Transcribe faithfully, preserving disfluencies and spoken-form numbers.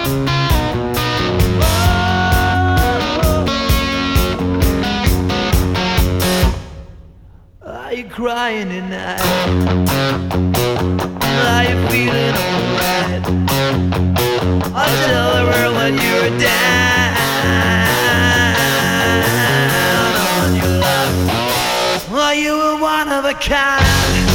Are you crying tonight? Are you feeling alright? I'll tell the world that you're down on your luck. Well, you were one of a kind.